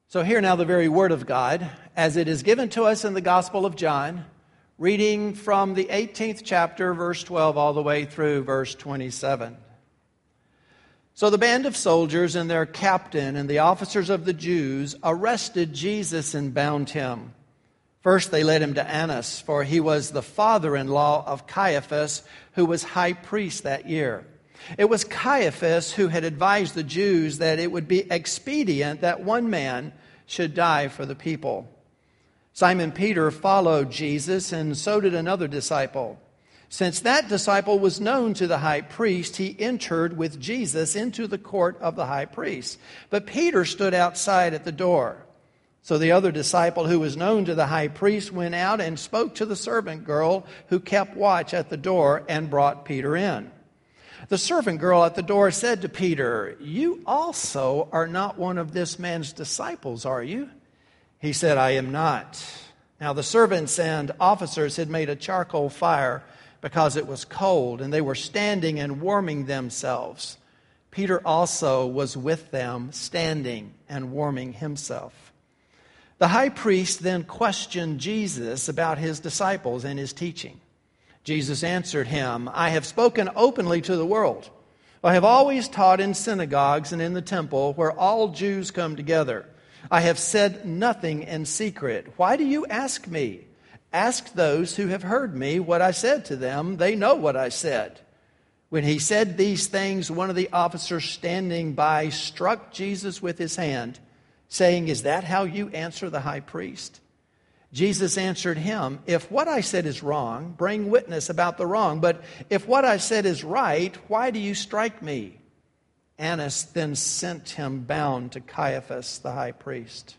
So hear now the very word of God as it is given to us in the Gospel of John, reading from the 18th chapter, verse 12, all the way through verse 27. So the band of soldiers and their captain and the officers of the Jews arrested Jesus and bound him. First they led him to Annas, for he was the father-in-law of Caiaphas, who was high priest that year. It was Caiaphas who had advised the Jews that it would be expedient that one man should die for the people. Simon Peter followed Jesus, and so did another disciple. Since that disciple was known to the high priest, he entered with Jesus into the court of the high priest. But Peter stood outside at the door. So the other disciple who was known to the high priest went out and spoke to the servant girl who kept watch at the door and brought Peter in. The servant girl at the door said to Peter, "You also are not one of this man's disciples, are you?" He said, "I am not." Now the servants and officers had made a charcoal fire because it was cold, and they were standing and warming themselves. Peter also was with them, standing and warming himself. The high priest then questioned Jesus about his disciples and his teaching. Jesus answered him, "I have spoken openly to the world. I have always taught in synagogues and in the temple where all Jews come together. I have said nothing in secret. Why do you ask me? Ask those who have heard me what I said to them. They know what I said." When he said these things, one of the officers standing by struck Jesus with his hand, saying, "Is that how you answer the high priest?" Jesus answered him, "If what I said is wrong, bring witness about the wrong. But if what I said is right, why do you strike me?" Annas then sent him bound to Caiaphas, the high priest.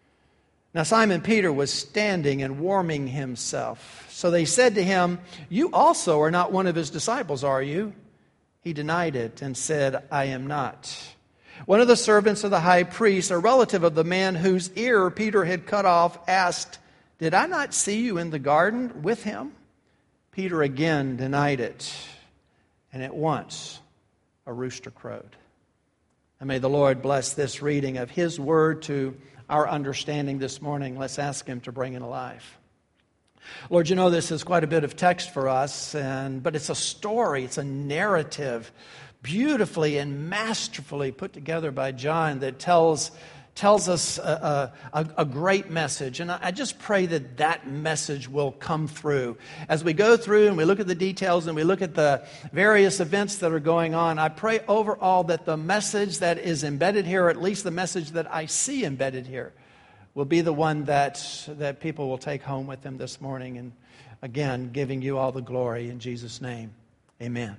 Now Simon Peter was standing and warming himself. So they said to him, "You also are not one of his disciples, are you?" He denied it and said, "I am not." One of the servants of the high priest, a relative of the man whose ear Peter had cut off, asked, "Did I not see you in the garden with him?" Peter again denied it, and at once a rooster crowed. And may the Lord bless this reading of His Word to our understanding this morning. Let's ask Him to bring it alive. Lord, you know this is quite a bit of text for us, but it's a story, it's a narrative, beautifully and masterfully put together by John that tells us a great message. And I just pray that that message will come through. As we go through and we look at the details and we look at the various events that are going on, I pray overall that the message that is embedded here, or at least the message that I see embedded here, will be the one that people will take home with them this morning. And again, giving you all the glory in Jesus' name. Amen.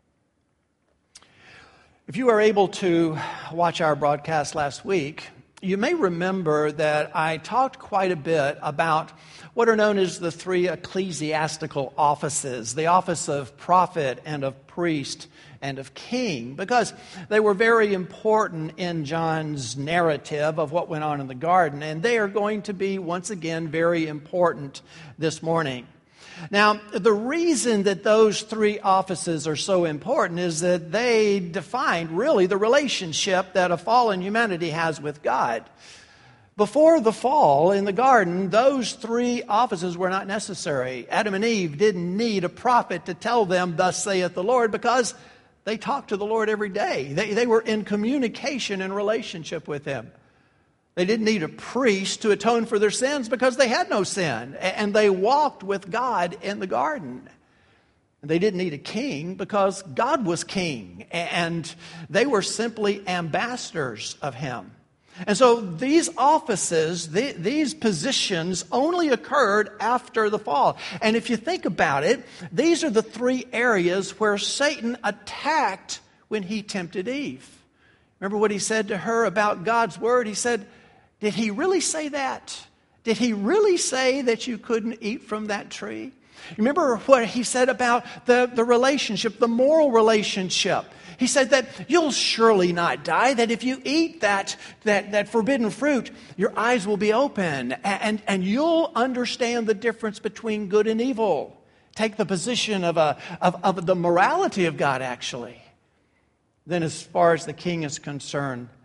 If you were able to watch our broadcast last week, you may remember that I talked quite a bit about what are known as the three ecclesiastical offices, the office of prophet and of priest and of king, because they were very important in John's narrative of what went on in the garden, and they are going to be, once again, very important this morning. Now, the reason that those three offices are so important is that they define really the relationship that a fallen humanity has with God. Before the fall in the garden, those three offices were not necessary. Adam and Eve didn't need a prophet to tell them, "Thus saith the Lord," because they talked to the Lord every day. They were in communication and relationship with Him. They didn't need a priest to atone for their sins because they had no sin. And they walked with God in the garden. They didn't need a king because God was king. And they were simply ambassadors of Him. And so these offices, these positions only occurred after the fall. And if you think about it, these are the three areas where Satan attacked when he tempted Eve. Remember what he said to her about God's word? He said, "Did he really say that? Did he really say that you couldn't eat from that tree?" Remember what he said about the relationship, the moral relationship. He said that you'll surely not die, that if you eat that forbidden fruit, your eyes will be open and you'll understand the difference between good and evil. Take the position of the morality of God, actually. Then as far as the king is concerned,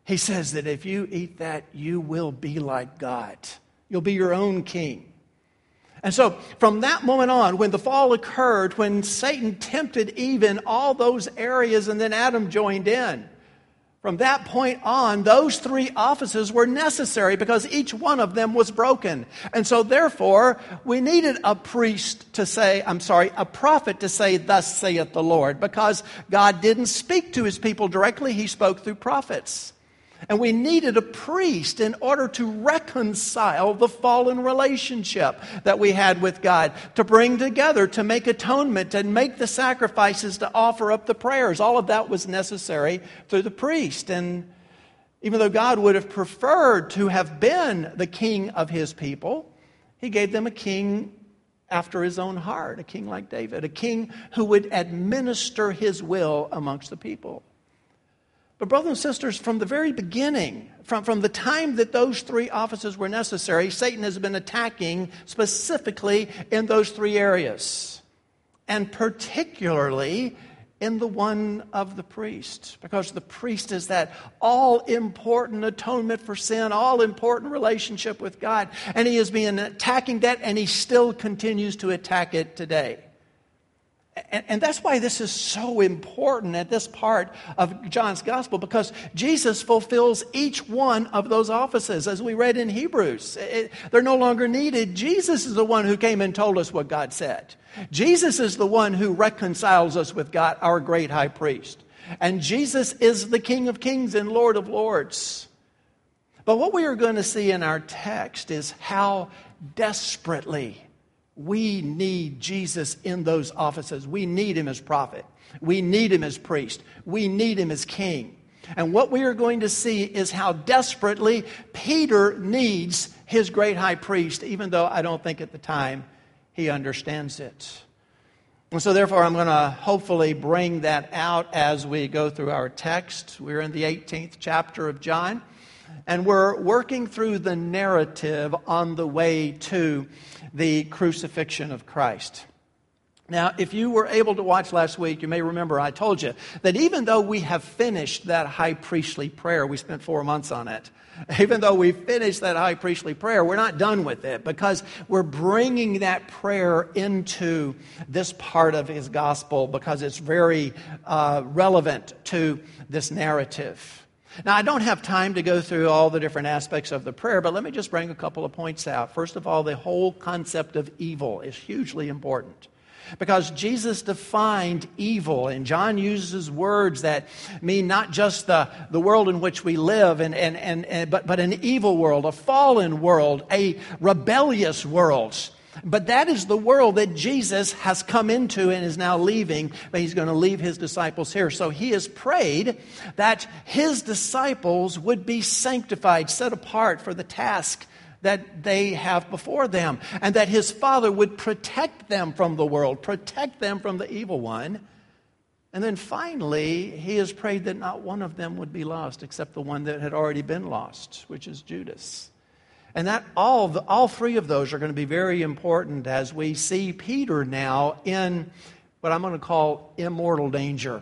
He says that if you eat that, you will be like God. You'll be your own king. And so from that moment on, when the fall occurred, when Satan tempted Eve in all those areas and then Adam joined in, from that point on, those three offices were necessary because each one of them was broken. And so therefore, we needed a prophet to say, thus saith the Lord, because God didn't speak to his people directly, he spoke through prophets. And we needed a priest in order to reconcile the fallen relationship that we had with God, to bring together, to make atonement, and make the sacrifices, to offer up the prayers. All of that was necessary through the priest. And even though God would have preferred to have been the king of his people, he gave them a king after his own heart, a king like David, a king who would administer his will amongst the people. But brothers and sisters, from the very beginning, from the time that those three offices were necessary, Satan has been attacking specifically in those three areas. And particularly in the one of the priest. Because the priest is that all-important atonement for sin, all-important relationship with God. And he has been attacking that, and he still continues to attack it today. And that's why this is so important at this part of John's gospel, because Jesus fulfills each one of those offices. As we read in Hebrews, they're no longer needed. Jesus is the one who came and told us what God said. Jesus is the one who reconciles us with God, our great high priest. And Jesus is the King of kings and Lord of lords. But what we are going to see in our text is how desperately we need Jesus in those offices. We need him as prophet. We need him as priest. We need him as king. And what we are going to see is how desperately Peter needs his great high priest, even though I don't think at the time he understands it. And so therefore I'm going to hopefully bring that out as we go through our text. We're in the 18th chapter of John, and we're working through the narrative on the way to the crucifixion of Christ. Now, if you were able to watch last week, you may remember I told you that even though we have finished that high priestly prayer, we spent 4 months on it. Even though we finished that high priestly prayer, we're not done with it, because we're bringing that prayer into this part of his gospel because it's very relevant to this narrative. Now, I don't have time to go through all the different aspects of the prayer, but let me just bring a couple of points out. First of all, the whole concept of evil is hugely important, because Jesus defined evil, and John uses words that mean not just the world in which we live, but an evil world, a fallen world, a rebellious world. But that is the world that Jesus has come into and is now leaving, but he's going to leave his disciples here. So he has prayed that his disciples would be sanctified, set apart for the task that they have before them, and that his Father would protect them from the world, protect them from the evil one. And then finally, he has prayed that not one of them would be lost except the one that had already been lost, which is Judas. And that all three of those are going to be very important as we see Peter now in what I'm going to call immortal danger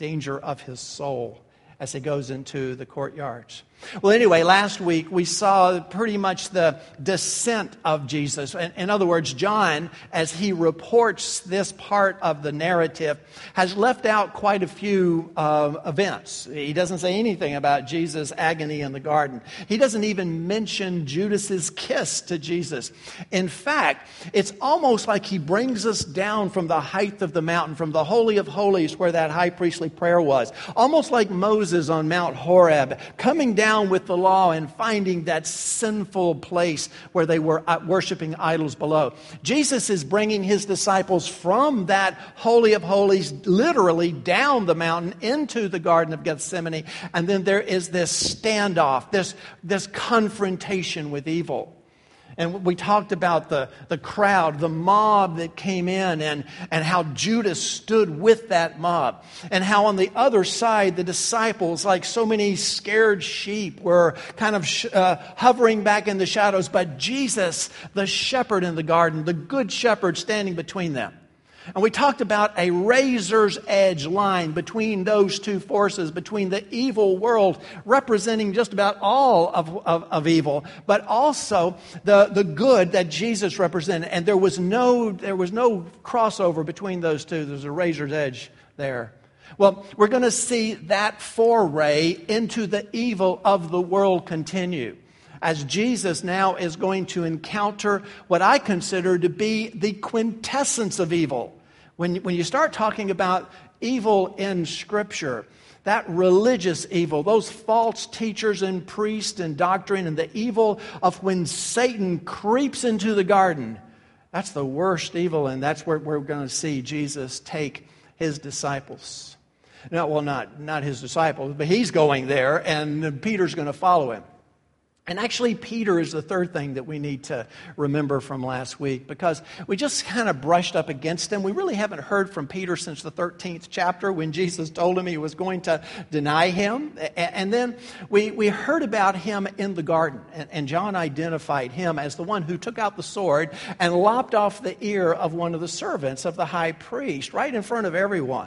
of his soul as he goes into the courtyards. Well, anyway, last week we saw pretty much the descent of Jesus. In other words, John, as he reports this part of the narrative, has left out quite a few events. He doesn't say anything about Jesus' agony in the garden. He doesn't even mention Judas's kiss to Jesus. In fact, it's almost like he brings us down from the height of the mountain, from the Holy of Holies where that high priestly prayer was. Almost like Moses on Mount Horeb, coming down with the law and finding that sinful place where they were worshiping idols below. Jesus is bringing his disciples from that Holy of Holies literally down the mountain into the Garden of Gethsemane, and then there is this standoff, this confrontation with evil. And we talked about the crowd, the mob that came in, and how Judas stood with that mob. And how on the other side, the disciples, like so many scared sheep, were kind of hovering back in the shadows. But Jesus, the shepherd in the garden, the good shepherd standing between them. And we talked about a razor's edge line between those two forces, between the evil world representing just about all of evil, but also the good that Jesus represented. And there was no crossover between those two. There's a razor's edge there. Well, we're going to see that foray into the evil of the world continue, as Jesus now is going to encounter what I consider to be the quintessence of evil. When you start talking about evil in Scripture, that religious evil, those false teachers and priests and doctrine, and the evil of when Satan creeps into the garden, that's the worst evil, and that's where we're going to see Jesus take his disciples. No, well, not his disciples, but he's going there, and Peter's going to follow him. And actually, Peter is the third thing that we need to remember from last week, because we just kind of brushed up against him. We really haven't heard from Peter since the 13th chapter when Jesus told him he was going to deny him. And then we heard about him in the garden, and John identified him as the one who took out the sword and lopped off the ear of one of the servants of the high priest right in front of everyone.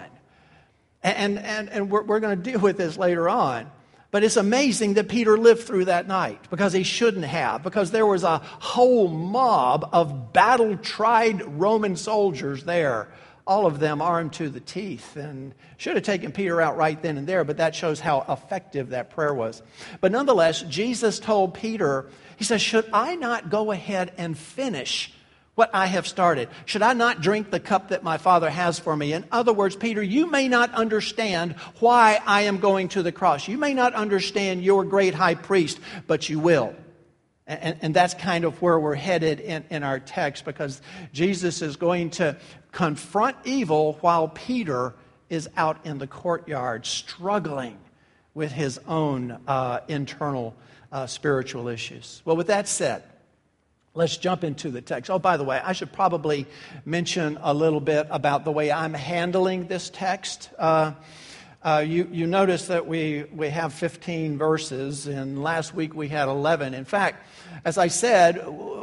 And we're going to deal with this later on. But it's amazing that Peter lived through that night, because he shouldn't have, because there was a whole mob of battle-tried Roman soldiers there, all of them armed to the teeth, and should have taken Peter out right then and there, but that shows how effective that prayer was. But nonetheless, Jesus told Peter, he says, should I not go ahead and finish what I have started? Should I not drink the cup that my Father has for me? In other words, Peter, you may not understand why I am going to the cross. You may not understand your great high priest, but you will. And that's kind of where we're headed in our text, because Jesus is going to confront evil while Peter is out in the courtyard struggling with his own internal spiritual issues. Well, with that said, let's jump into the text. Oh, by the way, I should probably mention a little bit about the way I'm handling this text. You notice that we have 15 verses, and last week we had 11. In fact, as I said,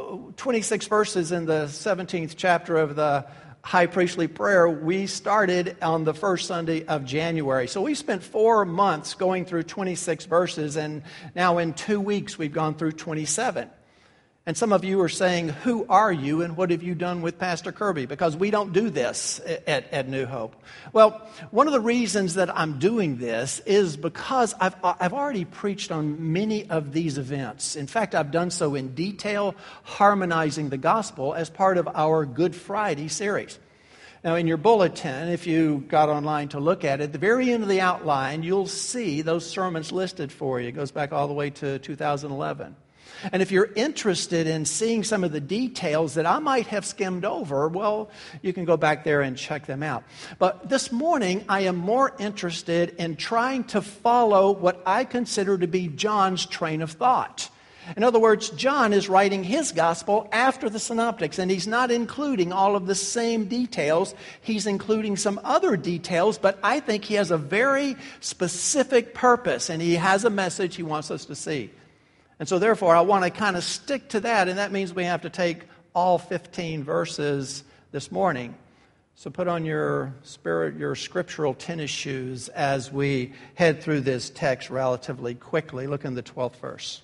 26 verses in the 17th chapter of the high priestly prayer, we started on the first Sunday of January. So we spent 4 months going through 26 verses, and now in 2 weeks we've gone through 27. And some of you are saying, who are you and what have you done with Pastor Kirby? Because we don't do this at New Hope. Well, one of the reasons that I'm doing this is because I've already preached on many of these events. In fact, I've done so in detail, harmonizing the gospel as part of our Good Friday series. Now, in your bulletin, if you got online to look at it, at the very end of the outline, you'll see those sermons listed for you. It goes back all the way to 2011. And if you're interested in seeing some of the details that I might have skimmed over, well, you can go back there and check them out. But this morning, I am more interested in trying to follow what I consider to be John's train of thought. In other words, John is writing his gospel after the synoptics, and he's not including all of the same details. He's including some other details, but I think he has a very specific purpose, and he has a message he wants us to see. And so therefore, I want to kind of stick to that, and that means we have to take all 15 verses this morning. So put on your scriptural tennis shoes as we head through this text relatively quickly. Look in the 12th verse.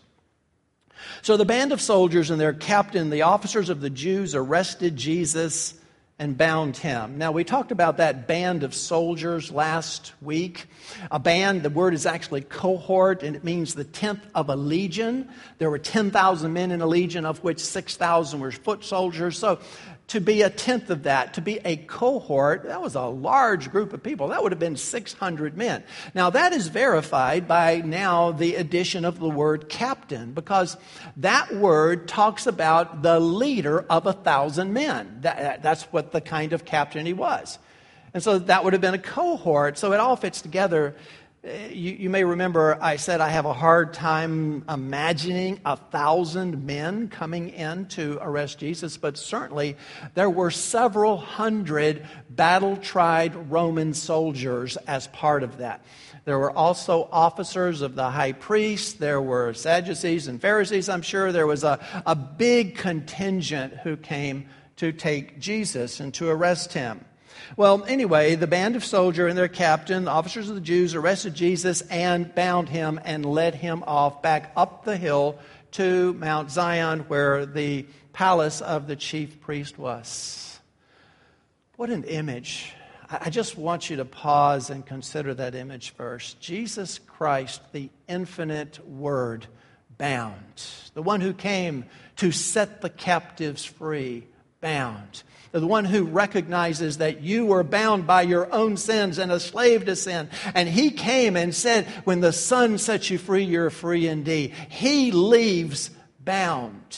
So the band of soldiers and their captain, the officers of the Jews, arrested Jesus and bound him. Now, we talked about that band of soldiers last week. A band, the word is actually cohort, and it means the 10th of a legion. There were 10,000 men in a legion, of which 6,000 were foot soldiers. So to be a tenth of that, to be a cohort, that was a large group of people. That would have been 600 men. Now, that is verified by now the addition of the word captain, because that word talks about the leader of 1,000 men. That's what the kind of captain he was. And so that would have been a cohort. So it all fits together. You may remember I said I have a hard time imagining 1,000 men coming in to arrest Jesus, but certainly there were several hundred battle-tried Roman soldiers as part of that. There were also officers of the high priest. There were Sadducees and Pharisees, I'm sure. There was a big contingent who came to take Jesus and to arrest him. Well, anyway, the band of soldiers and their captain, the officers of the Jews, arrested Jesus and bound him and led him off back up the hill to Mount Zion, where the palace of the chief priest was. What an image. I just want you to pause and consider that image first. Jesus Christ, the infinite Word, bound. The one who came to set the captives free, bound. The one who recognizes that you were bound by your own sins and a slave to sin. And He came and said, when the Son sets you free, you're free indeed. He leaves bound.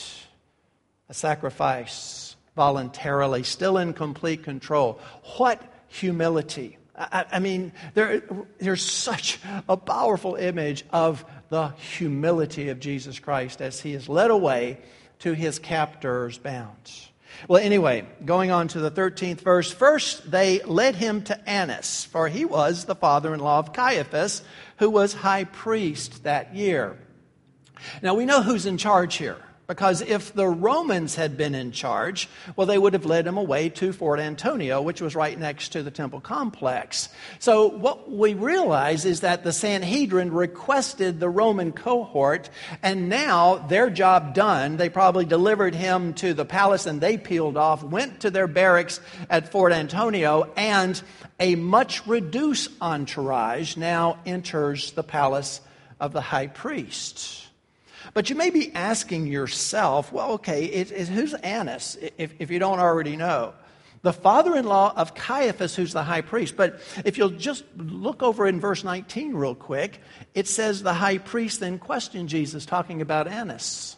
A sacrifice voluntarily, still in complete control. What humility. I mean, there's such a powerful image of the humility of Jesus Christ as He is led away to His captors bound. Well, anyway, going on to the 13th verse. First, they led Him to Annas, for he was the father-in-law of Caiaphas, who was high priest that year. Now, we know who's in charge here, because if the Romans had been in charge, well, they would have led him away to Fort Antonio, which was right next to the temple complex. So what we realize is that the Sanhedrin requested the Roman cohort, and now their job done, they probably delivered him to the palace and they peeled off, went to their barracks at Fort Antonio, and a much reduced entourage now enters the palace of the high priest. But you may be asking yourself, well, okay, who's Annas, if you don't already know? The father-in-law of Caiaphas, who's the high priest. But if you'll just look over in verse 19 real quick, it says the high priest then questioned Jesus, talking about Annas.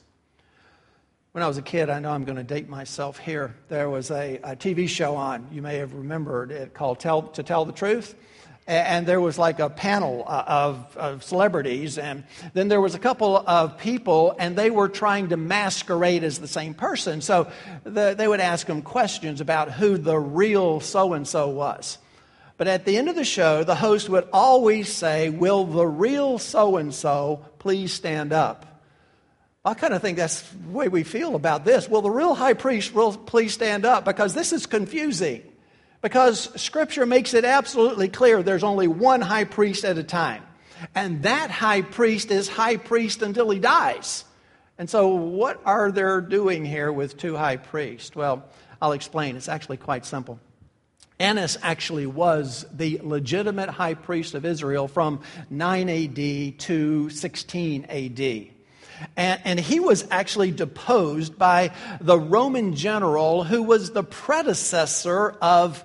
When I was a kid, I know I'm going to date myself here, there was a TV show on, you may have remembered it, called To Tell the Truth. And there was like a panel of celebrities, and then there was a couple of people, and they were trying to masquerade as the same person. So they would ask them questions about who the real so-and-so was. But at the end of the show, the host would always say, "Will the real so-and-so please stand up?" I kind of think that's the way we feel about this. Will the real high priest please stand up? Because this is confusing. Because Scripture makes it absolutely clear there's only one high priest at a time. And that high priest is high priest until he dies. And so what are they doing here with two high priests? Well, I'll explain. It's actually quite simple. Annas actually was the legitimate high priest of Israel from 9 A.D. to 16 A.D. And he was actually deposed by the Roman general who was the predecessor of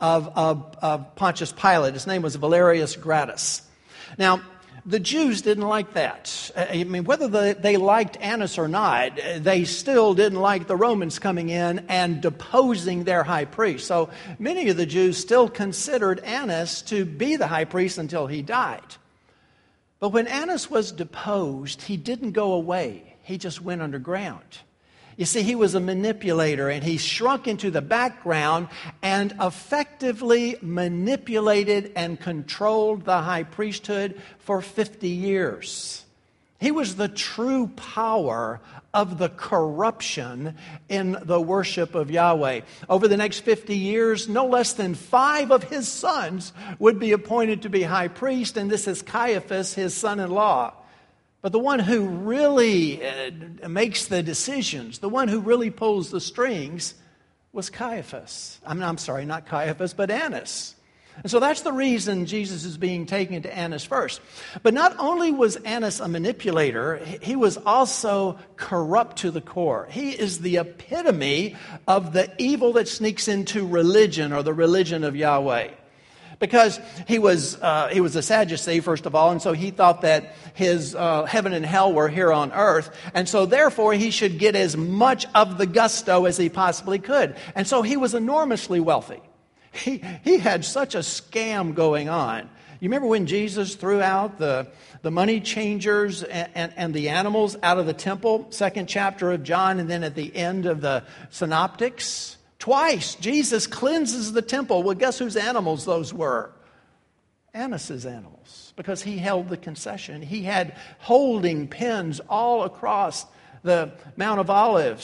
Pontius Pilate. His name was Valerius Gratus. Now, the Jews didn't like that. I mean, whether they liked Annas or not, they still didn't like the Romans coming in and deposing their high priest. So many of the Jews still considered Annas to be the high priest until he died. But when Annas was deposed, he didn't go away. He just went underground. You see, he was a manipulator, and he shrunk into the background and effectively manipulated and controlled the high priesthood for 50 years. He was the true power of the corruption in the worship of Yahweh. Over the next 50 years, no less than 5 of his sons would be appointed to be high priest, and this is Caiaphas, his son-in-law. But the one who really makes the decisions, the one who really pulls the strings, was Caiaphas. I'm sorry, not Caiaphas, but Annas. And so that's the reason Jesus is being taken to Annas first. But not only was Annas a manipulator, he was also corrupt to the core. He is the epitome of the evil that sneaks into religion, or the religion of Yahweh. Because he was a Sadducee, first of all, and so he thought that his heaven and hell were here on earth, and so therefore he should get as much of the gusto as he possibly could. And so he was enormously wealthy. He had such a scam going on. You remember when Jesus threw out the money changers and the animals out of the temple, 2nd chapter of John, and then at the end of the Synoptics? Twice, Jesus cleanses the temple. Well, guess whose animals those were? Annas' animals, because he held the concession. He had holding pens all across the Mount of Olives.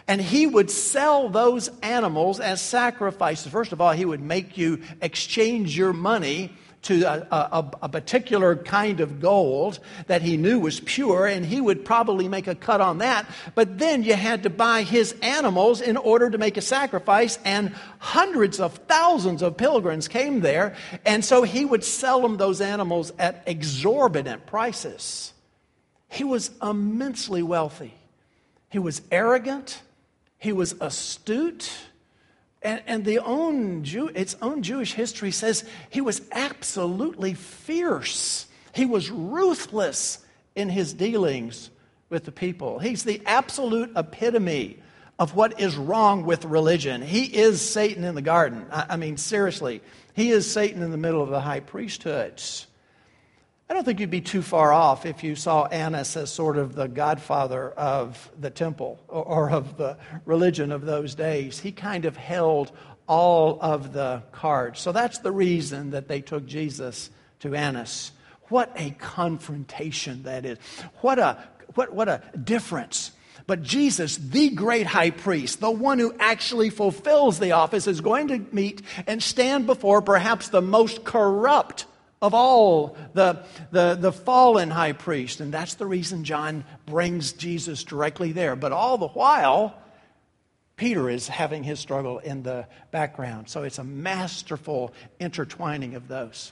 And he would sell those animals as sacrifices. First of all, he would make you exchange your money to a particular kind of gold that he knew was pure, and he would probably make a cut on that. But then you had to buy his animals in order to make a sacrifice, and hundreds of thousands of pilgrims came there, and so he would sell them those animals at exorbitant prices. He was immensely wealthy. He was arrogant. He was astute. And its own Jewish history says he was absolutely fierce. He was ruthless in his dealings with the people. He's the absolute epitome of what is wrong with religion. He is Satan in the garden. I mean, seriously, he is Satan in the middle of the high priesthood. I don't think you'd be too far off if you saw Annas as sort of the godfather of the temple or of the religion of those days. He kind of held all of the cards. So that's the reason that they took Jesus to Annas. What a confrontation that is. What a difference. But Jesus, the great high priest, the one who actually fulfills the office, is going to meet and stand before perhaps the most corrupt of all the fallen high priest. And that's the reason John brings Jesus directly there. But all the while, Peter is having his struggle in the background. So it's a masterful intertwining of those.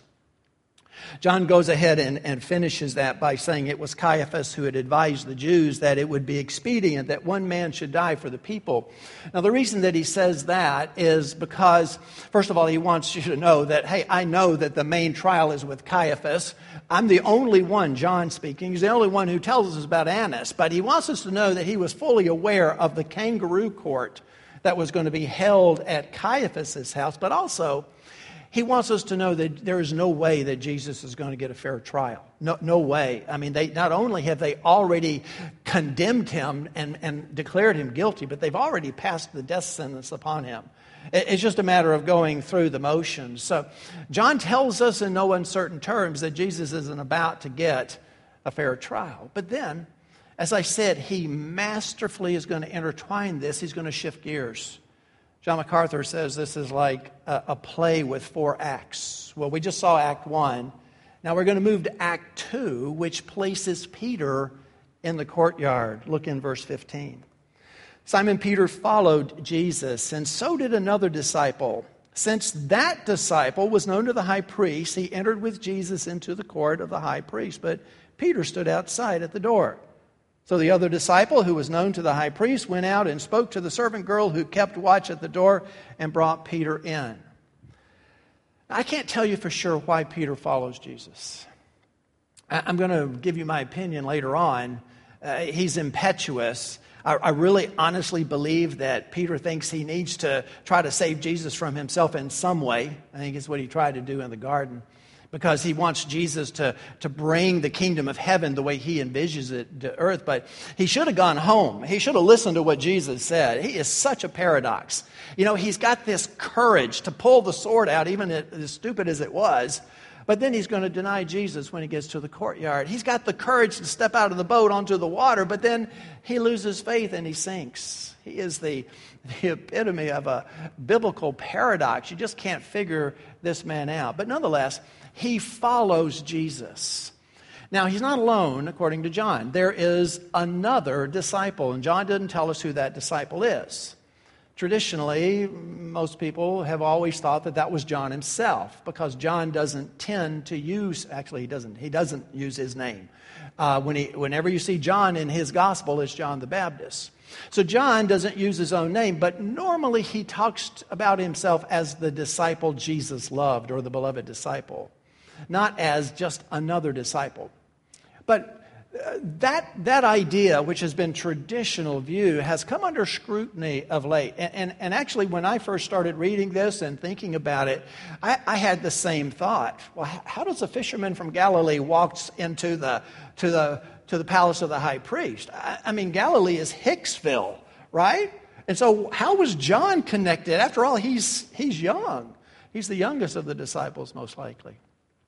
John goes ahead and finishes that by saying it was Caiaphas who had advised the Jews that it would be expedient that one man should die for the people. Now, the reason that he says that is because, first of all, he wants you to know that, hey, I know that the main trial is with Caiaphas. I'm the only one, John speaking, he's the only one who tells us about Annas. But he wants us to know that he was fully aware of the kangaroo court that was going to be held at Caiaphas' house, but also he wants us to know that there is no way that Jesus is going to get a fair trial. No way. I mean, they not only have they already condemned him and declared him guilty, but they've already passed the death sentence upon him. It's just a matter of going through the motions. So John tells us in no uncertain terms that Jesus isn't about to get a fair trial. But then, as I said, he masterfully is going to intertwine this. He's going to shift gears. John MacArthur says this is like a play with 4 acts. Well, we just saw Act 1. Now we're going to move to Act 2, which places Peter in the courtyard. Look in verse 15. Simon Peter followed Jesus, and so did another disciple. Since that disciple was known to the high priest, he entered with Jesus into the court of the high priest. But Peter stood outside at the door. So the other disciple, who was known to the high priest, went out and spoke to the servant girl who kept watch at the door and brought Peter in. I can't tell you for sure why Peter follows Jesus. I'm going to give you my opinion later on. He's impetuous. I really honestly believe that Peter thinks he needs to try to save Jesus from himself in some way. I think it's what he tried to do in the garden, because he wants Jesus to bring the kingdom of heaven the way he envisions it to earth. But he should have gone home. He should have listened to what Jesus said. He is such a paradox. You know, he's got this courage to pull the sword out, even as stupid as it was. But then he's going to deny Jesus when he gets to the courtyard. He's got the courage to step out of the boat onto the water, but then he loses faith and he sinks. He is the epitome of a biblical paradox. You just can't figure this man out. But nonetheless, he follows Jesus. Now, he's not alone, according to John. There is another disciple, and John didn't tell us who that disciple is. Traditionally, most people have always thought that that was John himself, because John doesn't tend to use, actually he doesn't use his name. Whenever you see John in his gospel, it's John the Baptist. So John doesn't use his own name, but normally he talks about himself as the disciple Jesus loved, or the beloved disciple, not as just another disciple. But that idea, which has been traditional view, has come under scrutiny of late. And actually, when I first started reading this and thinking about it, I had the same thought. Well, how does a fisherman from Galilee walk into the palace of the high priest? I mean, Galilee is Hicksville, right? And so how was John connected? After all, he's young. He's the youngest of the disciples, most likely.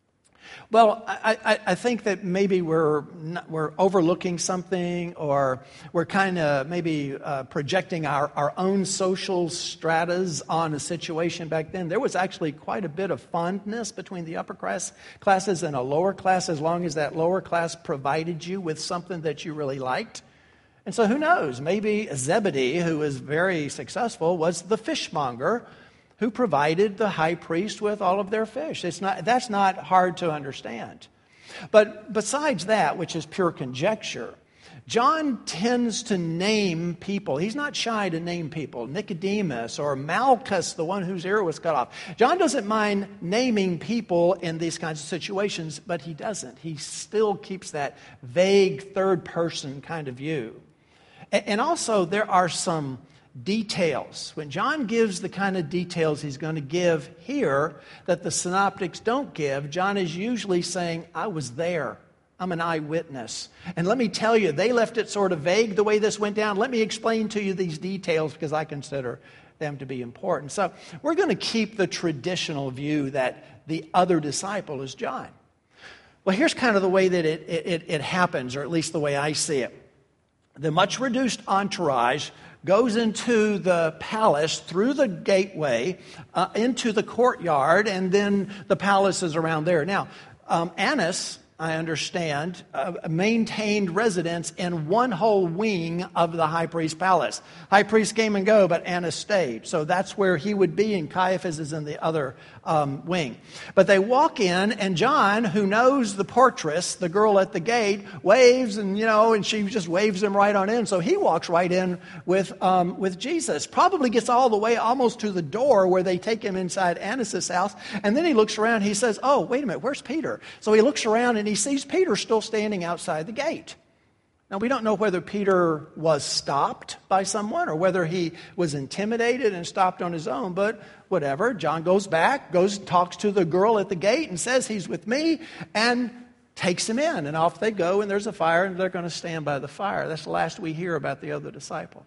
Well, I think that maybe we're overlooking something, or we're kind of maybe projecting our own social stratas on a situation back then. There was actually quite a bit of fondness between the upper classes and a lower class, as long as that lower class provided you with something that you really liked. And so who knows, maybe Zebedee, who was very successful, was the fishmonger who provided the high priest with all of their fish. That's not hard to understand. But besides that, which is pure conjecture, John tends to name people. He's not shy to name people. Nicodemus or Malchus, the one whose ear was cut off. John doesn't mind naming people in these kinds of situations, but he doesn't. He still keeps that vague third-person kind of view. And also, there are some details. When John gives the kind of details he's going to give here that the synoptics don't give, John is usually saying, I was there. I'm an eyewitness. And let me tell you, they left it sort of vague the way this went down. Let me explain to you these details because I consider them to be important. So we're going to keep the traditional view that the other disciple is John. Well, here's kind of the way that it happens, or at least the way I see it. The much reduced entourage goes into the palace through the gateway into the courtyard, and then the palace is around there. Now, Annas, I understand, maintained residence in one whole wing of the high priest's palace. High priest came and go, but Annas stayed. So that's where he would be, and Caiaphas is in the other wing. But they walk in, and John, who knows the portress, the girl at the gate, waves, and she just waves him right on in. So he walks right in with Jesus. Probably gets all the way almost to the door where they take him inside Annas' house. And then he looks around, he says, oh, wait a minute, where's Peter? So he looks around and he sees Peter still standing outside the gate. Now, we don't know whether Peter was stopped by someone or whether he was intimidated and stopped on his own, but whatever. John goes back, talks to the girl at the gate and says he's with me, and takes him in. And off they go, and there's a fire, and they're going to stand by the fire. That's the last we hear about the other disciple.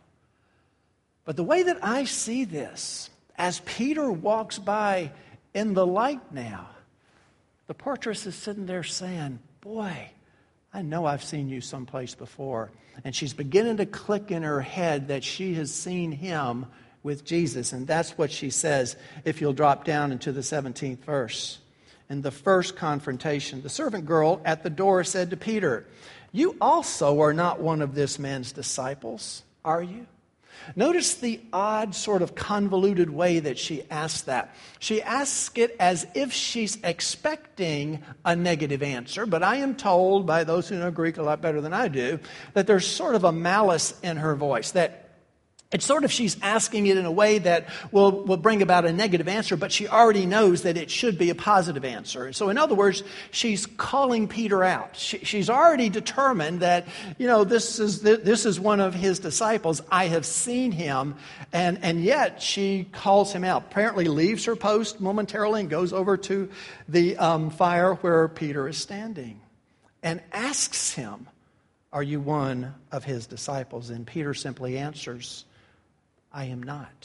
But the way that I see this, as Peter walks by in the light now, the portress is sitting there saying, boy, I know I've seen you someplace before. And she's beginning to click in her head that she has seen him with Jesus. And that's what she says if you'll drop down into the 17th verse. In the first confrontation, the servant girl at the door said to Peter, you also are not one of this man's disciples, are you? Notice the odd sort of convoluted way that she asks that. She asks it as if she's expecting a negative answer, but I am told by those who know Greek a lot better than I do that there's sort of a malice in her voice, that it's sort of she's asking it in a way that will bring about a negative answer, but she already knows that it should be a positive answer. So in other words, she's calling Peter out. She's already determined that, this is one of his disciples. I have seen him, and yet she calls him out. Apparently leaves her post momentarily and goes over to the fire where Peter is standing and asks him, are you one of his disciples? And Peter simply answers, I am not.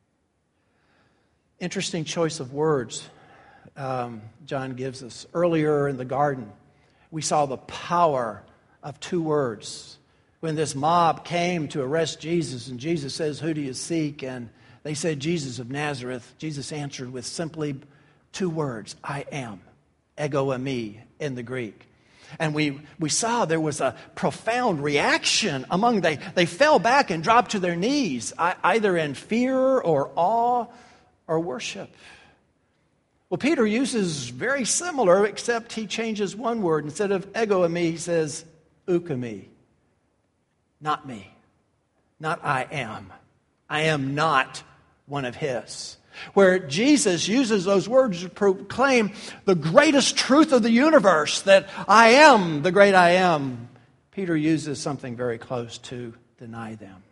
Interesting choice of words John gives us. Earlier in the garden, we saw the power of two words. When this mob came to arrest Jesus, and Jesus says, who do you seek? And they said, Jesus of Nazareth. Jesus answered with simply two words, I am. Ego eimi in the Greek. And we saw there was a profound reaction among they fell back and dropped to their knees, either in fear or awe or worship. Well, Peter uses very similar, except he changes one word. Instead of ego eimi, he says ukemi. Not me. Not I am. I am not one of his. Where Jesus uses those words to proclaim the greatest truth of the universe, that I am the great I am, Peter uses something very close to deny them.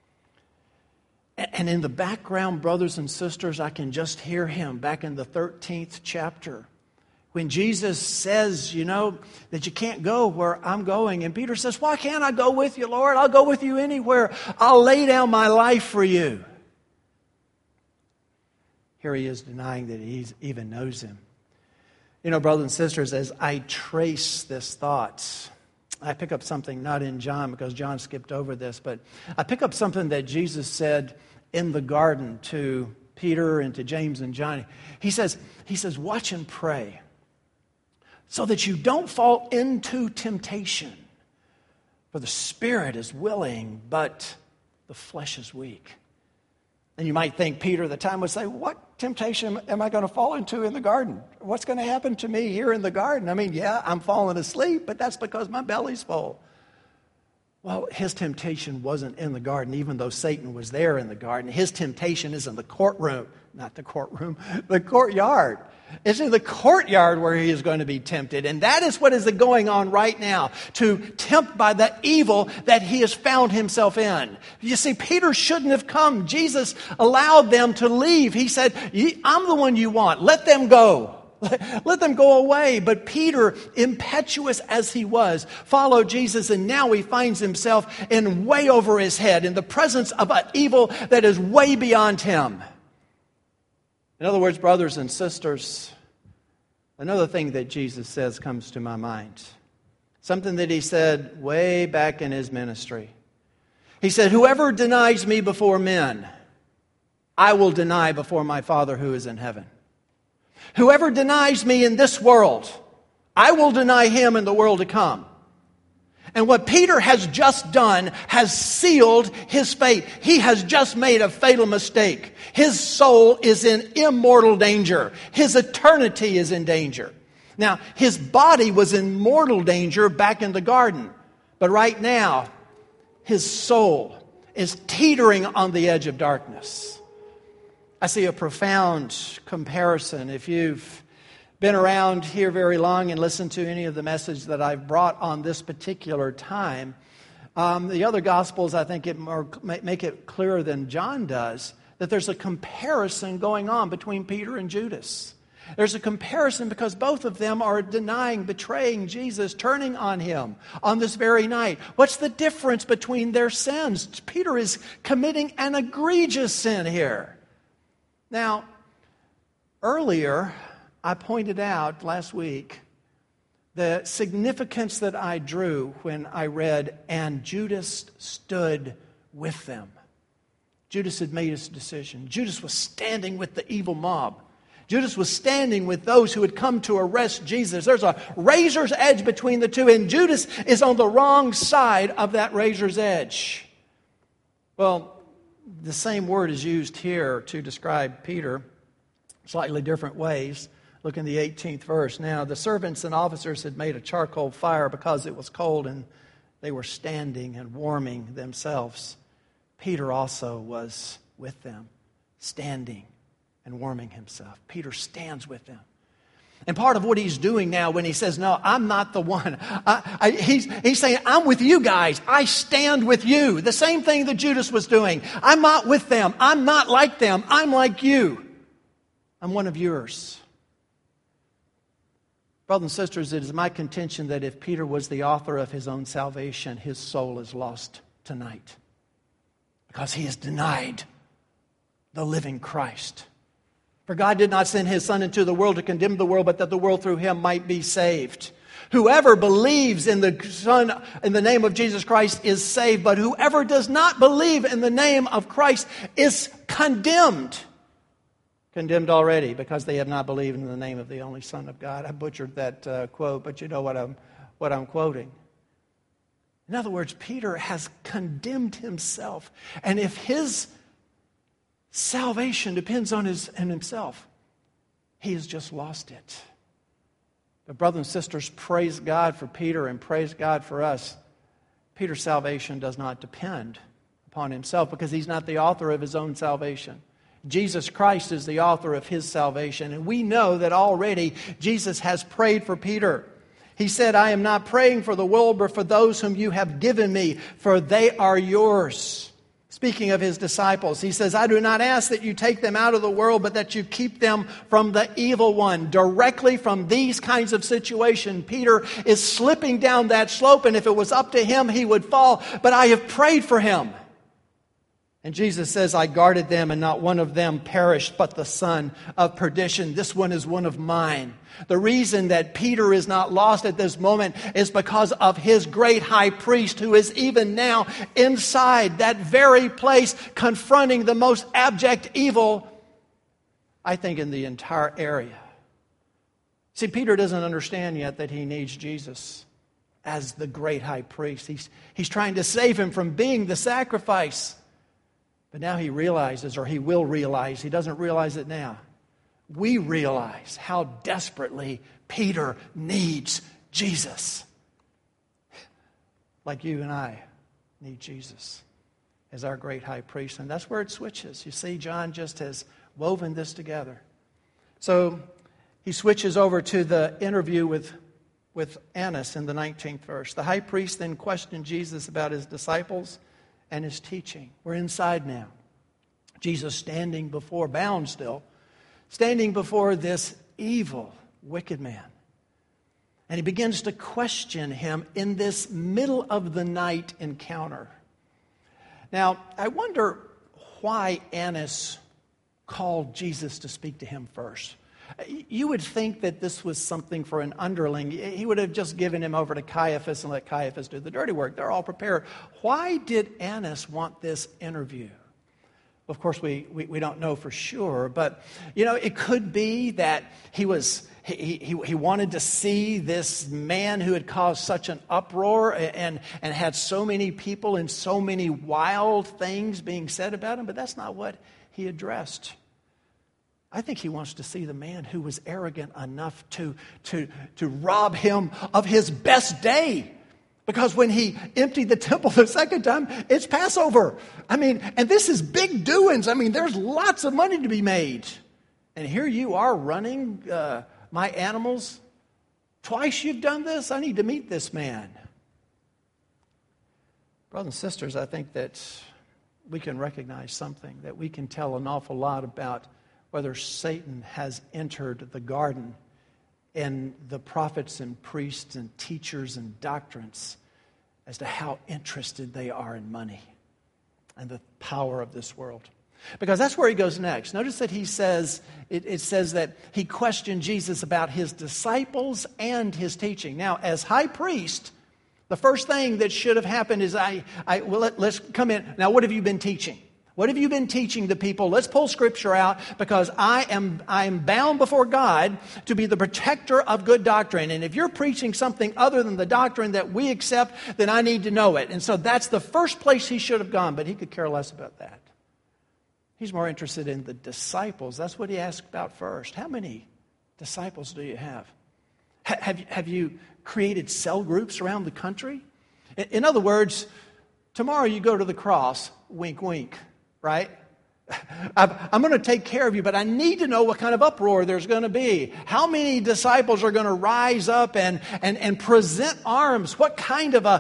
And in the background, brothers and sisters, I can just hear him back in the 13th chapter when Jesus says, that you can't go where I'm going. And Peter says, why can't I go with you, Lord? I'll go with you anywhere. I'll lay down my life for you. Here he is denying that he even knows him. You know, brothers and sisters, as I trace this thought, I pick up something not in John because John skipped over this, but I pick up something that Jesus said in the garden to Peter and to James and John. He says, watch and pray so that you don't fall into temptation. For the spirit is willing, but the flesh is weak. And you might think Peter at the time would say, what temptation am I going to fall into in the garden? What's going to happen to me here in the garden? I mean, yeah, I'm falling asleep, but that's because my belly's full. Well, his temptation wasn't in the garden, even though Satan was there in the garden. His temptation is in the courtroom, not the courtroom, the courtyard. It's in the courtyard where he is going to be tempted. And that is what is going on right now, to tempt by the evil that he has found himself in. You see, Peter shouldn't have come. Jesus allowed them to leave. He said, I'm the one you want. Let them go. Let them go away. But Peter, impetuous as he was, followed Jesus, and now he finds himself in way over his head, in the presence of an evil that is way beyond him. In other words, brothers and sisters, another thing that Jesus says comes to my mind. Something that he said way back in his ministry. He said, whoever denies me before men, I will deny before my Father who is in heaven. Whoever denies me in this world, I will deny him in the world to come. And what Peter has just done has sealed his fate. He has just made a fatal mistake. His soul is in immortal danger. His eternity is in danger. Now, his body was in mortal danger back in the garden. But right now, his soul is teetering on the edge of darkness. I see a profound comparison. If you've been around here very long and listened to any of the message that I've brought on this particular time, the other Gospels, I think, make it clearer than John does, that there's a comparison going on between Peter and Judas. There's a comparison because both of them are denying, betraying Jesus, turning on him on this very night. What's the difference between their sins? Peter is committing an egregious sin here. Now, earlier, I pointed out last week the significance that I drew when I read, and Judas stood with them. Judas had made his decision. Judas was standing with the evil mob. Judas was standing with those who had come to arrest Jesus. There's a razor's edge between the two, and Judas is on the wrong side of that razor's edge. Well, the same word is used here to describe Peter, slightly different ways. Look in the 18th verse. Now, the servants and officers had made a charcoal fire because it was cold, and they were standing and warming themselves. Peter also was with them, standing and warming himself. Peter stands with them. And part of what he's doing now when he says, no, I'm not the one. He's saying, I'm with you guys. I stand with you. The same thing that Judas was doing. I'm not with them. I'm not like them. I'm like you. I'm one of yours. Brothers and sisters, it is my contention that if Peter was the author of his own salvation, his soul is lost tonight. Because he has denied the living Christ. For God did not send his Son into the world to condemn the world, but that the world through him might be saved. Whoever believes in the Son, in the name of Jesus Christ, is saved. But whoever does not believe in the name of Christ is condemned. Condemned already, because they have not believed in the name of the only Son of God. I butchered that quote, but you know what I'm quoting. In other words, Peter has condemned himself. And if his salvation depends on himself, he has just lost it. But brothers and sisters, praise God for Peter and praise God for us. Peter's salvation does not depend upon himself because he's not the author of his own salvation. Jesus Christ is the author of his salvation. And we know that already Jesus has prayed for Peter. He said, I am not praying for the world, but for those whom you have given me, for they are yours. Speaking of his disciples, he says, I do not ask that you take them out of the world, but that you keep them from the evil one. Directly from these kinds of situations, Peter is slipping down that slope, and if it was up to him, he would fall. But I have prayed for him. And Jesus says, I guarded them, and not one of them perished, but the son of perdition. This one is one of mine. The reason that Peter is not lost at this moment is because of his great high priest, who is even now inside that very place, confronting the most abject evil, I think, in the entire area. See, Peter doesn't understand yet that he needs Jesus as the great high priest. He's trying to save him from being the sacrifice. But now he realizes, or he will realize, he doesn't realize it now. We realize how desperately Peter needs Jesus. Like you and I need Jesus as our great high priest. And that's where it switches. You see, John just has woven this together. So he switches over to the interview with Annas in the 19th verse. The high priest then questioned Jesus about his disciples and his teaching. We're inside now. Jesus standing before, bound still, standing before this evil, wicked man. And he begins to question him in this middle of the night encounter. Now, I wonder why Annas called Jesus to speak to him first. You would think that this was something for an underling. He would have just given him over to Caiaphas and let Caiaphas do the dirty work. They're all prepared. Why did Annas want this interview? Of course, we don't know for sure, but it could be that he wanted to see this man who had caused such an uproar and had so many people and so many wild things being said about him, but that's not what he addressed. I think he wants to see the man who was arrogant enough to rob him of his best day. Because when he emptied the temple the second time, it's Passover. And this is big doings. There's lots of money to be made. And here you are running my animals. Twice you've done this. I need to meet this man. Brothers and sisters, I think that we can recognize something, that we can tell an awful lot about whether Satan has entered the garden and the prophets and priests and teachers and doctrines as to how interested they are in money and the power of this world. Because that's where he goes next. Notice that he says, it says that he questioned Jesus about his disciples and his teaching. Now, as high priest, the first thing that should have happened is let's come in. Now, what have you been teaching? What have you been teaching the people? Let's pull Scripture out, because I am bound before God to be the protector of good doctrine. And if you're preaching something other than the doctrine that we accept, then I need to know it. And so that's the first place he should have gone, but he could care less about that. He's more interested in the disciples. That's what he asked about first. How many disciples do you have? Have you created cell groups around the country? In other words, tomorrow you go to the cross, wink, wink. Right? I'm going to take care of you, but I need to know what kind of uproar there's going to be. How many disciples are going to rise up and present arms? What kind of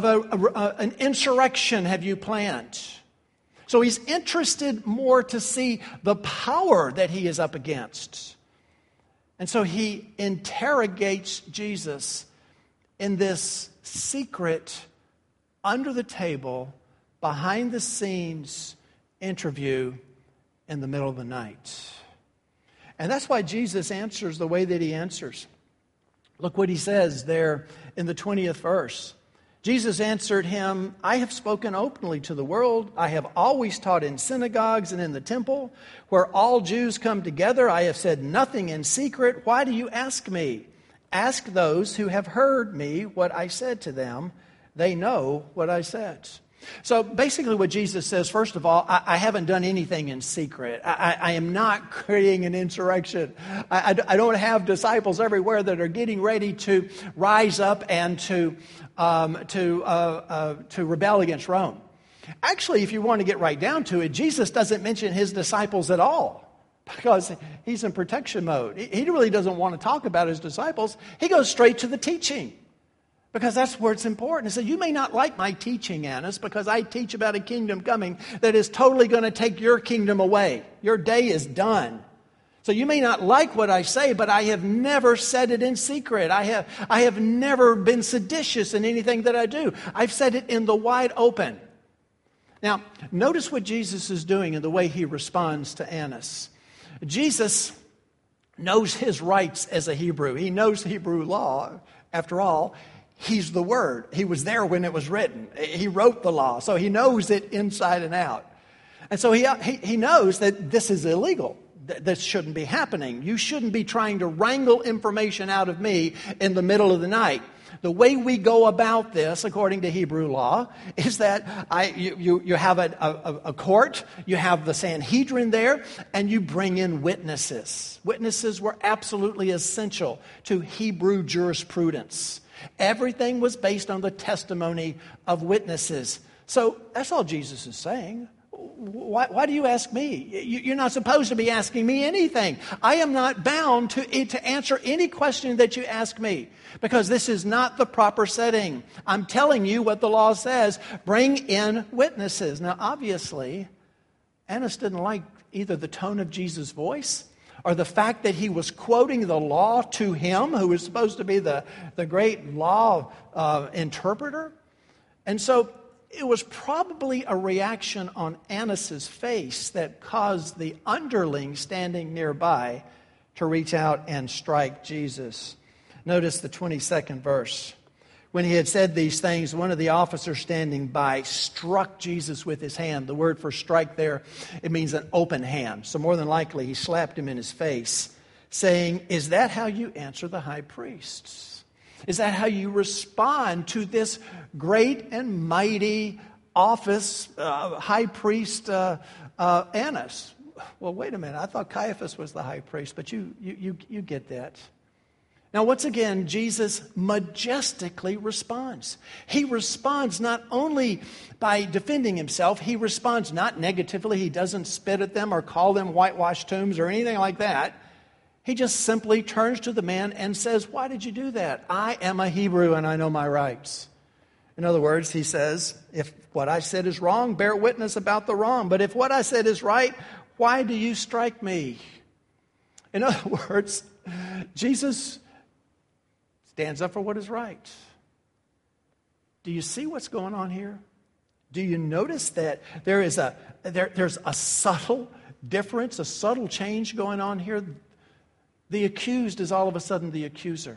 an insurrection have you planned? So he's interested more to see the power that he is up against. And so he interrogates Jesus in this secret, under the table, behind the scenes interview in the middle of the night. And that's why Jesus answers the way that he answers. Look what he says there in the 20th verse. Jesus answered him, I have spoken openly to the world. I have always taught in synagogues and in the temple, where all Jews come together. I have said nothing in secret. Why do you ask me? Ask those who have heard me what I said to them. They know what I said. So basically what Jesus says, first of all, I haven't done anything in secret. I am not creating an insurrection. I don't have disciples everywhere that are getting ready to rise up and to rebel against Rome. Actually, if you want to get right down to it, Jesus doesn't mention his disciples at all, because he's in protection mode. He really doesn't want to talk about his disciples. He goes straight to the teaching, because that's where it's important. He said, you may not like my teaching, Annas, because I teach about a kingdom coming that is totally going to take your kingdom away. Your day is done. So you may not like what I say, but I have never said it in secret. I have never been seditious in anything that I do. I've said it in the wide open. Now, notice what Jesus is doing and the way he responds to Annas. Jesus knows his rights as a Hebrew. He knows Hebrew law. After all, he's the Word. He was there when it was written. He wrote the law, so he knows it inside and out. And so he knows that this is illegal. This shouldn't be happening. You shouldn't be trying to wrangle information out of me in the middle of the night. The way we go about this, according to Hebrew law, is that you have a court, you have the Sanhedrin there, and you bring in witnesses. Witnesses were absolutely essential to Hebrew jurisprudence. Everything was based on the testimony of witnesses. So that's all Jesus is saying. Why do you ask me? You're not supposed to be asking me anything. I am not bound to answer any question that you ask me, because this is not the proper setting. I'm telling you what the law says. Bring in witnesses. Now, obviously, Annas didn't like either the tone of Jesus' voice or the fact that he was quoting the law to him, who was supposed to be the great law interpreter. And so it was probably a reaction on Annas' face that caused the underling standing nearby to reach out and strike Jesus. Notice the 22nd verse. When he had said these things, one of the officers standing by struck Jesus with his hand. The word for strike there, it means an open hand. So more than likely, he slapped him in his face, saying, "Is that how you answer the high priests? Is that how you respond to this great and mighty office, high priest Annas?" Well, wait a minute. I thought Caiaphas was the high priest, but you get that. Now, once again, Jesus majestically responds. He responds not only by defending himself, he responds not negatively. He doesn't spit at them or call them whitewashed tombs or anything like that. He just simply turns to the man and says, "Why did you do that? I am a Hebrew and I know my rights." In other words, he says, if what I said is wrong, bear witness about the wrong. But if what I said is right, why do you strike me? In other words, Jesus stands up for what is right. Do you see what's going on here? Do you notice that there's a subtle difference, a subtle change going on here? The accused is all of a sudden the accuser.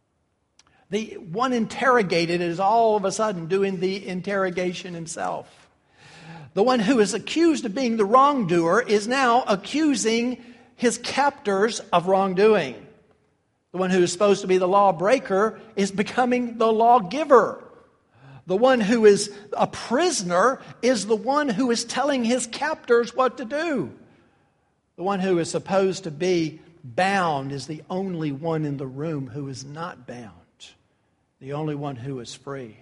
The one interrogated is all of a sudden doing the interrogation himself. The one who is accused of being the wrongdoer is now accusing his captors of wrongdoing. The one who is supposed to be the lawbreaker is becoming the lawgiver. The one who is a prisoner is the one who is telling his captors what to do. The one who is supposed to be bound is the only one in the room who is not bound. The only one who is free.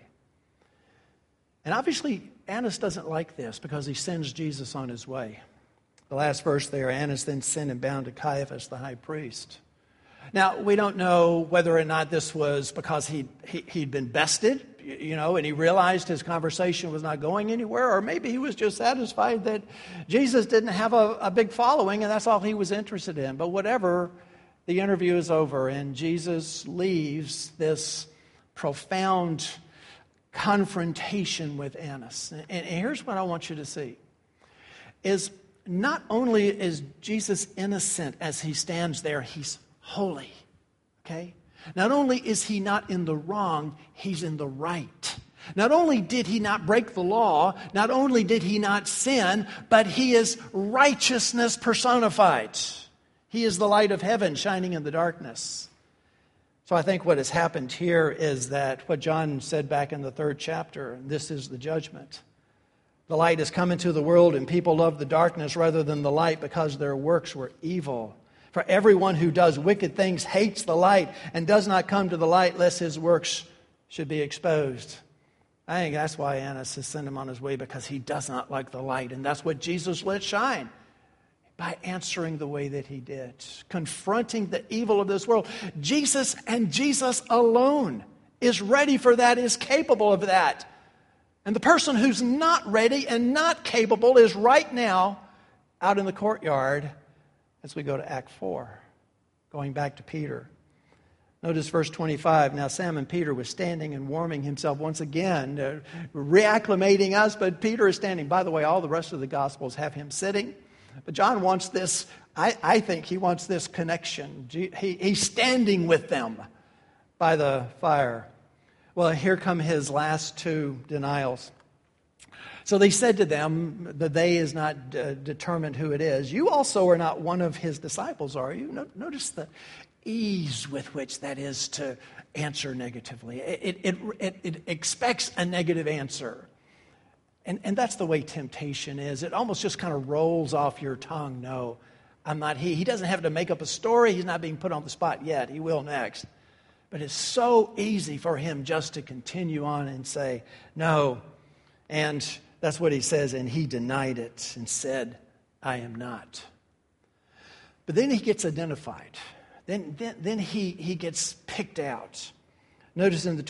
And obviously, Annas doesn't like this because he sends Jesus on his way. The last verse there, Annas then sent him bound to Caiaphas, the high priest. Now, we don't know whether or not this was because he'd been bested, and he realized his conversation was not going anywhere, or maybe he was just satisfied that Jesus didn't have a big following and that's all he was interested in. But whatever, the interview is over and Jesus leaves this profound confrontation with Annas. And here's what I want you to see, is not only is Jesus innocent as he stands there, he's holy, okay? Not only is he not in the wrong, he's in the right. Not only did he not break the law, not only did he not sin, but he is righteousness personified. He is the light of heaven shining in the darkness. So I think what has happened here is that what John said back in the 3rd chapter, this is the judgment. The light has come into the world and people love the darkness rather than the light because their works were evil. For everyone who does wicked things hates the light and does not come to the light lest his works should be exposed. I think that's why Annas has sent him on his way, because he does not like the light. And that's what Jesus let shine by answering the way that he did, confronting the evil of this world. Jesus and Jesus alone is ready for that, is capable of that. And the person who's not ready and not capable is right now out in the courtyard as we go to Act 4, going back to Peter. Notice verse 25. Now Simon Peter was standing and warming himself once again, reacclimating us, but Peter is standing. By the way, all the rest of the Gospels have him sitting. But John wants this, I think he wants this connection. He's standing with them by the fire. Well, here come his last two denials. So they said to them, the they is not determined who it is. You also are not one of his disciples, are you? Notice the ease with which that is to answer negatively. It expects a negative answer. And that's the way temptation is. It almost just kind of rolls off your tongue. No, I'm not he. He doesn't have to make up a story. He's not being put on the spot yet. He will next. But it's so easy for him just to continue on and say, no. And that's what he says. And he denied it and said, I am not. But then he gets identified. Then he gets picked out. Notice in the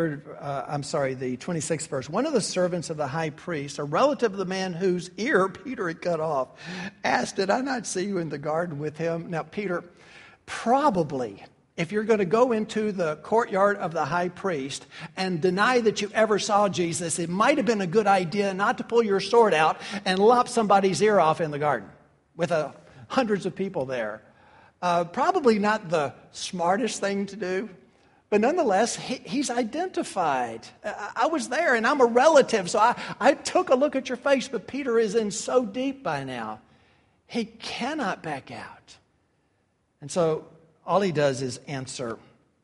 26th verse, one of the servants of the high priest, a relative of the man whose ear Peter had cut off, asked, did I not see you in the garden with him? Now, Peter, probably, if you're going to go into the courtyard of the high priest and deny that you ever saw Jesus, it might have been a good idea not to pull your sword out and lop somebody's ear off in the garden with hundreds of people there. Probably not the smartest thing to do, but nonetheless, he's identified. I was there, and I'm a relative, so I took a look at your face, but Peter is in so deep by now, he cannot back out. And so all he does is answer,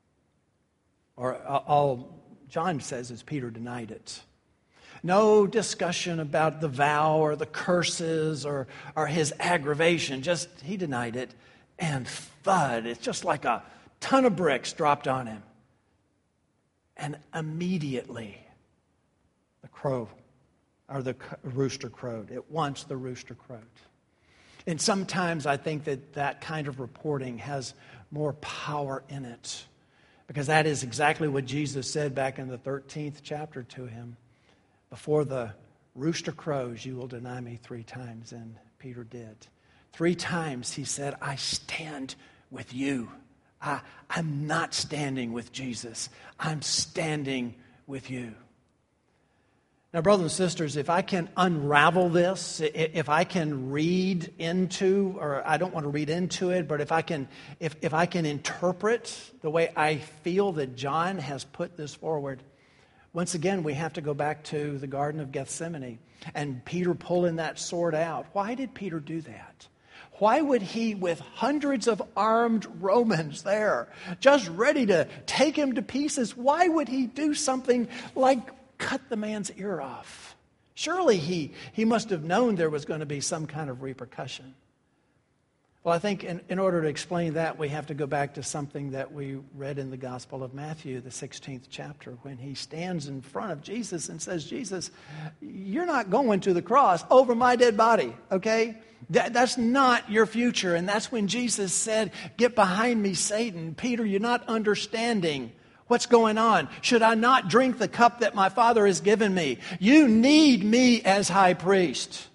or all John says is Peter denied it. No discussion about the vow or the curses or his aggravation, just he denied it. And thud, it's just like a ton of bricks dropped on him. And immediately the rooster crowed. At once the rooster crowed. And sometimes I think that kind of reporting has more power in it. Because that is exactly what Jesus said back in the 13th chapter to him. Before the rooster crows, you will deny me 3 times. And Peter did. 3 times he said, I stand with you. I'm not standing with Jesus. I'm standing with you. Now, brothers and sisters, if I can unravel this, if I can read into, or I don't want to read into it, but if I can interpret the way I feel that John has put this forward, once again, we have to go back to the Garden of Gethsemane and Peter pulling that sword out. Why did Peter do that? Why would he, with hundreds of armed Romans there, just ready to take him to pieces, why would he do something like cut the man's ear off? Surely he must have known there was going to be some kind of repercussion. Well, I think in order to explain that, we have to go back to something that we read in the Gospel of Matthew, the 16th chapter, when he stands in front of Jesus and says, Jesus, you're not going to the cross over my dead body, okay? That's not your future. And that's when Jesus said, get behind me, Satan. Peter, you're not understanding what's going on. Should I not drink the cup that my Father has given me? You need me as high priest.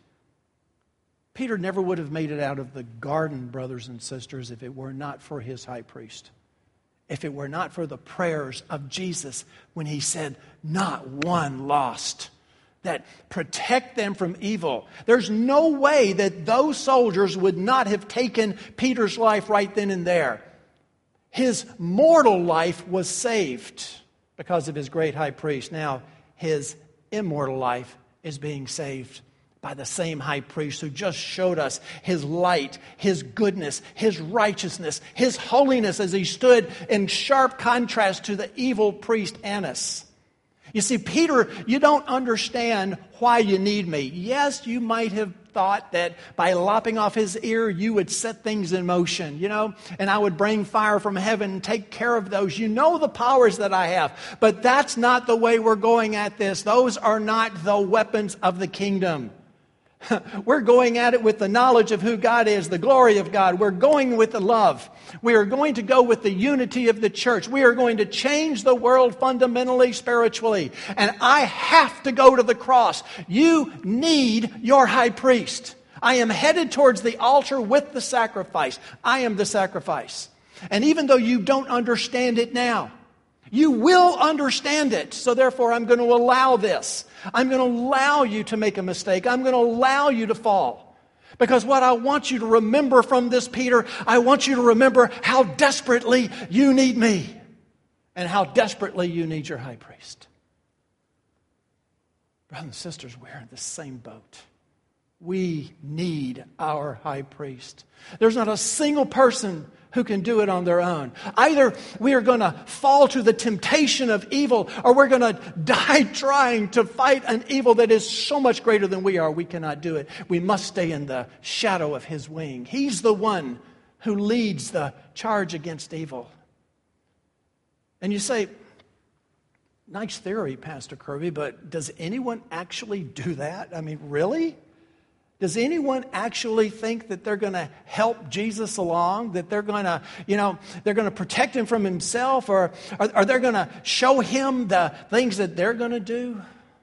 Peter never would have made it out of the garden, brothers and sisters, if it were not for his high priest. If it were not for the prayers of Jesus when he said, not one lost. That protect them from evil. There's no way that those soldiers would not have taken Peter's life right then and there. His mortal life was saved because of his great high priest. Now, his immortal life is being saved by the same high priest who just showed us his light, his goodness, his righteousness, his holiness as he stood in sharp contrast to the evil priest Annas. You see, Peter, you don't understand why you need me. Yes, you might have thought that by lopping off his ear, you would set things in motion, and I would bring fire from heaven and take care of those. You know the powers that I have, but that's not the way we're going at this. Those are not the weapons of the kingdom. We're going at it with the knowledge of who God is, the glory of God. We're going with the love. We are going to go with the unity of the church. We are going to change the world fundamentally, spiritually. And I have to go to the cross. You need your high priest. I am headed towards the altar with the sacrifice. I am the sacrifice. And even though you don't understand it now, you will understand it. So therefore, I'm going to allow this. I'm going to allow you to make a mistake. I'm going to allow you to fall. Because what I want you to remember from this, Peter, I want you to remember how desperately you need me and how desperately you need your high priest. Brothers and sisters, we're in the same boat. We need our high priest. There's not a single person who can do it on their own. Either we are going to fall to the temptation of evil, or we're going to die trying to fight an evil that is so much greater than we are. We cannot do it. We must stay in the shadow of His wing. He's the one who leads the charge against evil. And you say, nice theory, Pastor Kirby, but does anyone actually do that? I mean, really? Does anyone actually think that they're going to help Jesus along? That they're going to, they're going to protect Him from Himself? Or are they going to show Him the things that they're going to do?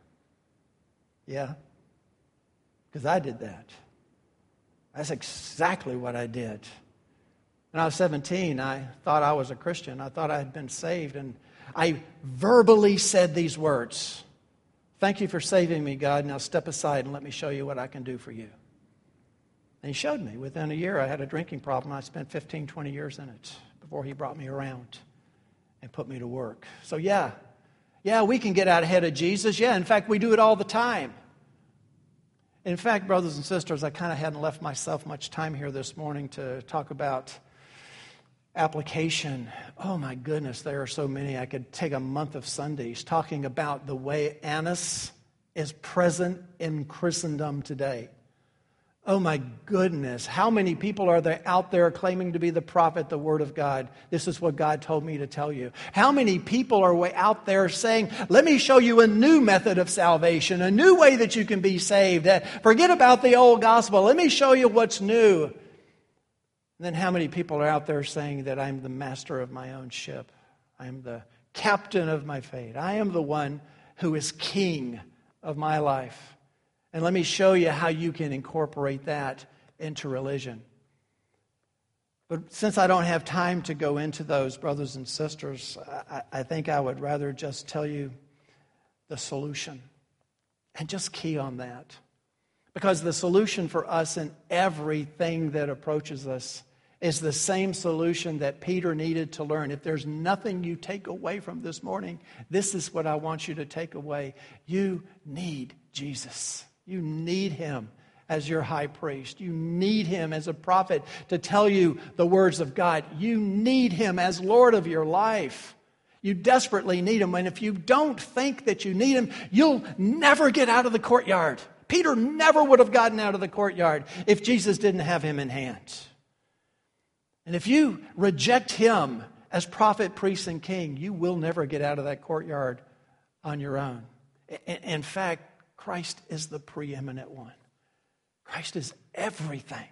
Yeah, because I did that. That's exactly what I did. When I was 17, I thought I was a Christian. I thought I had been saved. And I verbally said these words: "Thank you for saving me, God. Now step aside and let me show you what I can do for you." And He showed me. Within a year, I had a drinking problem. I spent 15, 20 years in it before He brought me around and put me to work. So yeah, we can get out ahead of Jesus. Yeah, in fact, we do it all the time. In fact, brothers and sisters, I kind of hadn't left myself much time here this morning to talk about application. Oh my goodness, there are so many. I could take a month of Sundays talking about the way Annas is present in Christendom today. Oh my goodness, how many people are there out there claiming to be the prophet, the Word of God? This is what God told me to tell you. How many people are out there saying, let me show you a new method of salvation, a new way that you can be saved. Forget about the old gospel. Let me show you what's new. And then how many people are out there saying that I'm the master of my own ship? I am the captain of my fate. I am the one who is king of my life. And let me show you how you can incorporate that into religion. But since I don't have time to go into those, brothers and sisters, I think I would rather just tell you the solution. And just key on that. Because the solution for us in everything that approaches us is the same solution that Peter needed to learn. If there's nothing you take away from this morning, this is what I want you to take away. You need Jesus. You need Him as your high priest. You need Him as a prophet to tell you the words of God. You need Him as Lord of your life. You desperately need Him. And if you don't think that you need Him, you'll never get out of the courtyard. Peter never would have gotten out of the courtyard if Jesus didn't have him in hand. And if you reject Him as prophet, priest, and king, you will never get out of that courtyard on your own. In fact, Christ is the preeminent one. Christ is everything.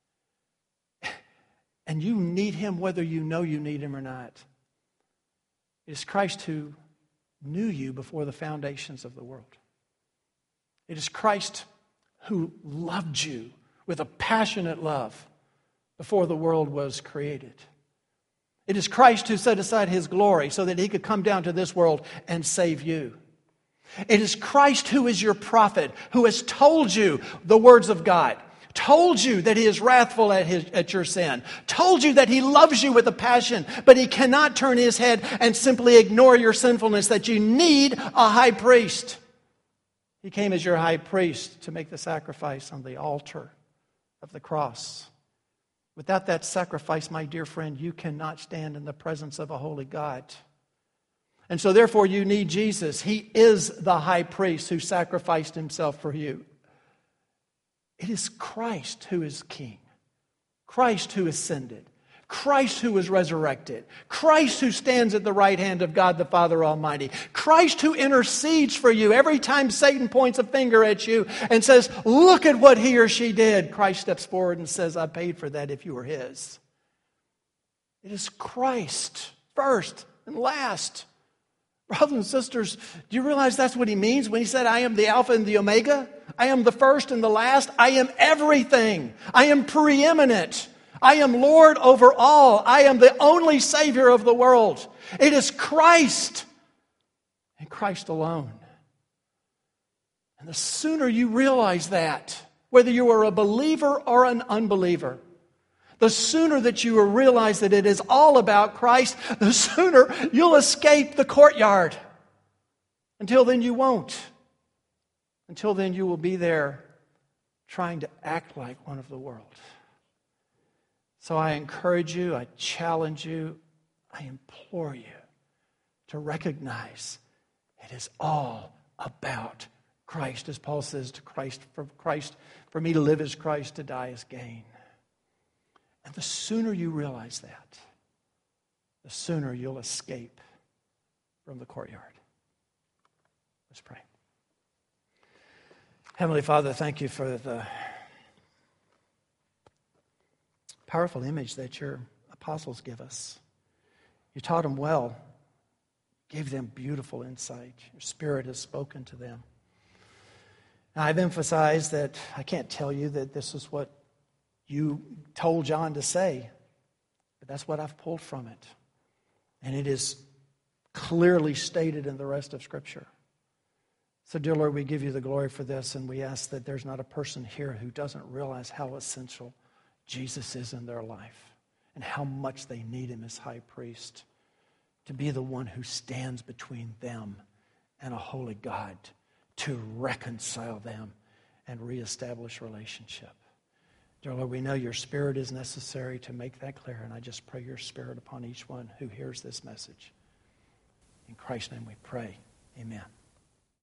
And you need Him whether you know you need Him or not. It is Christ who knew you before the foundations of the world. It is Christ who loved you with a passionate love before the world was created. It is Christ who set aside His glory so that He could come down to this world and save you. It is Christ who is your prophet, who has told you the words of God, told you that He is wrathful at your sin, told you that He loves you with a passion, but He cannot turn His head and simply ignore your sinfulness, that you need a high priest. He came as your high priest to make the sacrifice on the altar of the cross. Without that sacrifice, my dear friend, you cannot stand in the presence of a holy God. And so therefore you need Jesus. He is the high priest who sacrificed Himself for you. It is Christ who is king. Christ who ascended. Christ who was resurrected. Christ who stands at the right hand of God the Father Almighty. Christ who intercedes for you. Every time Satan points a finger at you and says, look at what he or she did, Christ steps forward and says, I paid for that if you were His. It is Christ first and last. Brothers and sisters, do you realize that's what He means when He said, I am the Alpha and the Omega? I am the first and the last. I am everything. I am preeminent. I am Lord over all. I am the only Savior of the world. It is Christ and Christ alone. And the sooner you realize that, whether you are a believer or an unbeliever, the sooner that you will realize that it is all about Christ, the sooner you'll escape the courtyard. Until then, you won't. Until then, you will be there trying to act like one of the world. So I encourage you, I challenge you, I implore you to recognize it is all about Christ. As Paul says to Christ, for me to live is Christ, to die is gain. And the sooner you realize that, the sooner you'll escape from the courtyard. Let's pray. Heavenly Father, thank you for the powerful image that your apostles give us. You taught them well, gave them beautiful insight. Your Spirit has spoken to them. Now, I've emphasized that I can't tell you that this is what you told John to say, but that's what I've pulled from it. And it is clearly stated in the rest of Scripture. So, dear Lord, we give you the glory for this, and we ask that there's not a person here who doesn't realize how essential Jesus is in their life and how much they need him as high priest to be the one who stands between them and a holy God, to reconcile them and reestablish relationship. Dear Lord, we know your Spirit is necessary to make that clear, and I just pray your Spirit upon each one who hears this message. In Christ's name we pray. Amen.